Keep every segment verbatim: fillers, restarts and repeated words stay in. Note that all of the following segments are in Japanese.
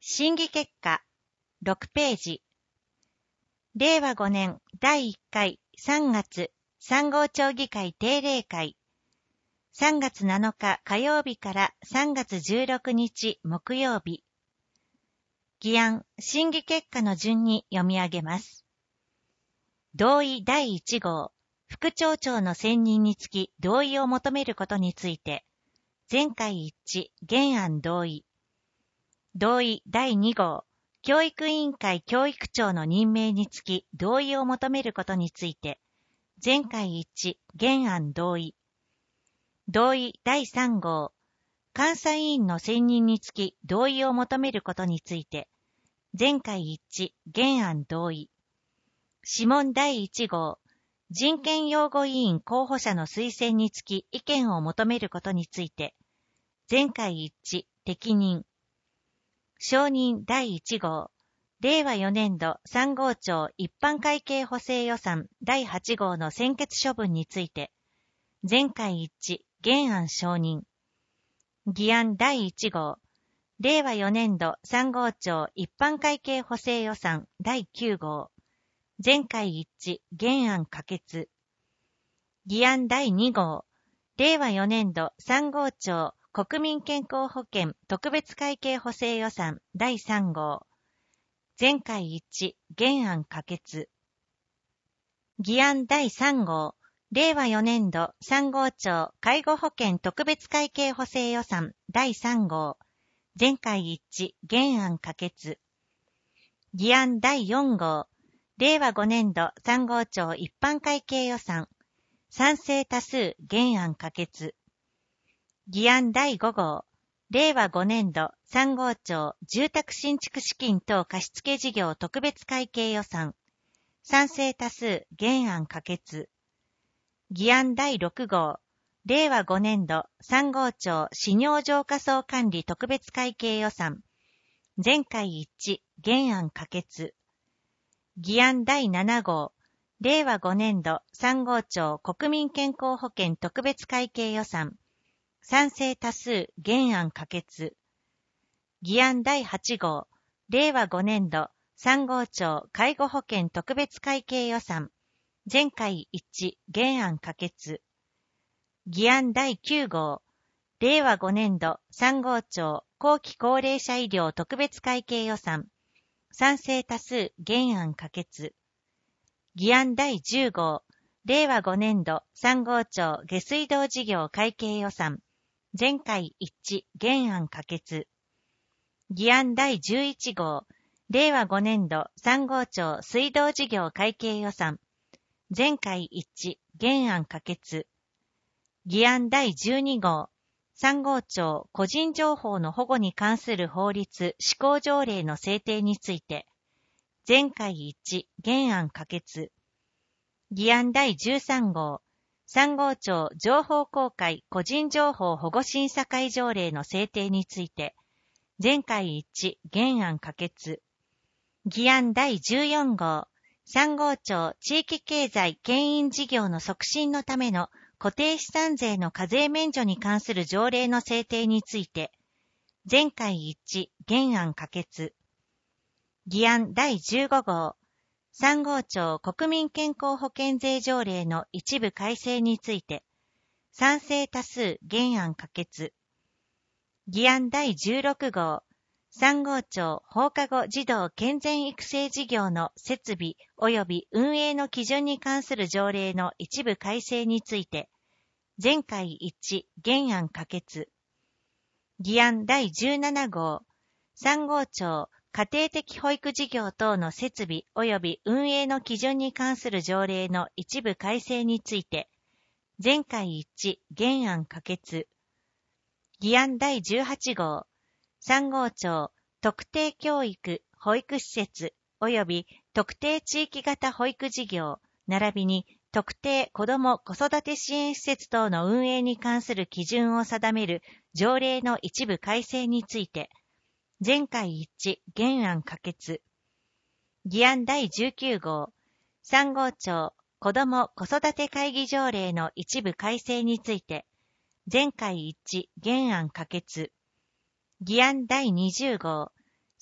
審議結果ろくページ。れいわごねんだいいっかいさんがつさん号町議会定例会。さんがつなのか火曜日からさんがつじゅうろくにち木曜日。議案、審議結果の順に読み上げます。同意だいいち号、副町長の選任につき同意を求めることについて、全会一致、原案同意。同意だいに号、教育委員会教育長の任命につき同意を求めることについて、全会一致、原案同意。同意だいさん号、監査委員の選任につき同意を求めることについて、全会一致、原案同意。諮問だいいち号、人権擁護委員候補者の推薦につき意見を求めることについて、全会一致、適任。承認だいいち号、れいわよねんどさん号町一般会計補正予算だいはち号の専決処分について、全会一致、原案承認。議案だいいち号、れいわよねんどさん号町一般会計補正予算だいきゅう号、全会一致、原案可決。議案だいに号、れいわよねんどさん号町国民健康保険特別会計補正予算だいさん号、全会一致、原案可決。議案だいさん号、れいわよねんどさん号町介護保険特別会計補正予算だいさん号、全会一致、原案可決。議案だいよん号、れいわごねんどさん号町一般会計予算、賛成多数、原案可決。議案だいご号、れいわごねんどさん号町住宅新築資金等貸付事業特別会計予算、賛成多数、原案可決。議案だいろく号、れいわごねんどさん号町市尿浄化槽管理特別会計予算、全会一致、原案可決。議案だいなな号、れいわごねんどさん号町国民健康保険特別会計予算、賛成多数、原案可決。議案だいはち号、れいわごねんどさん号町介護保険特別会計予算、全会一致、原案可決。議案だいきゅう号、れいわごねんどさん号町後期高齢者医療特別会計予算、賛成多数、原案可決。議案だいじゅう号、れいわごねんどさん号町下水道事業会計予算、全会一致、原案可決。議案だいじゅういち号、れいわごねんどさん号町水道事業会計予算、全会一致、原案可決。議案だいじゅうに号、さん号町個人情報の保護に関する法律施行条例の制定について、全会一致、原案可決。議案だいじゅうさん号、さん号町情報公開個人情報保護審査会条例の制定について、全会一致、原案可決。議案だいじゅうよん号、さん号町地域経済牽引事業の促進のための固定資産税の課税免除に関する条例の制定について、全会一致、原案可決。議案だいじゅうご号、さん号町国民健康保険税条例の一部改正について、賛成多数、原案可決。議案だいじゅうろく号、さん号町放課後児童健全育成事業の設備及び運営の基準に関する条例の一部改正について、全会一致、原案可決。議案だいじゅうなな号、さん号町家庭的保育事業等の設備及び運営の基準に関する条例の一部改正について、全会一致、原案可決。議案だいじゅうはち号、さん号町特定教育保育施設及び特定地域型保育事業並びに特定子ども子育て支援施設等の運営に関する基準を定める条例の一部改正について、全会一致、原案可決。議案だいじゅうきゅう号、さん号町子ども子育て会議条例の一部改正について、全会一致、原案可決。議案だいにじゅう号、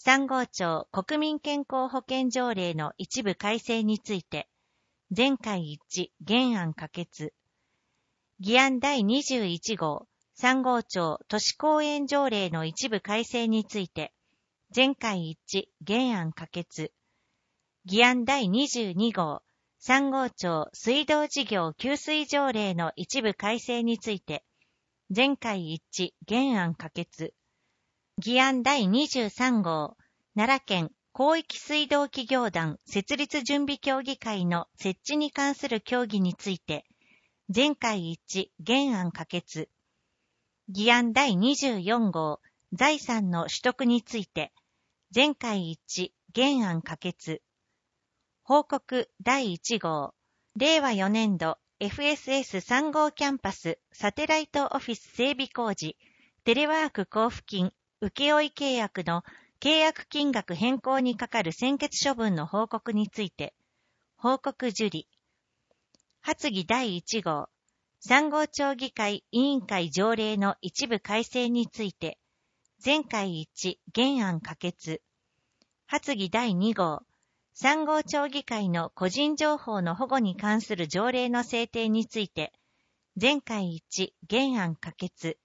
さん号町国民健康保険条例の一部改正について、全会一致原案可決。議案だいにじゅういち号、さん号町都市公園条例の一部改正について、全会一致原案可決。議案だいにじゅうに号、さん号町水道事業給水条例の一部改正について、全会一致原案可決。議案だいにじゅうさん号、奈良県広域水道企業団設立準備協議会の設置に関する協議について、全会一致原案可決。議案だいにじゅうよん号、財産の取得について、全会一致原案可決。報告だいいち号、れいわよねん度 エフエスエスさん 号キャンパスサテライトオフィス整備工事、テレワーク交付金、請負契約の契約金額変更にかかる専決処分の報告について、報告受理。発議だいいち号、さん号町議会委員会条例の一部改正について、全会一致原案可決。発議だいに号、さん号町議会の個人情報の保護に関する条例の制定について、全会一致原案可決。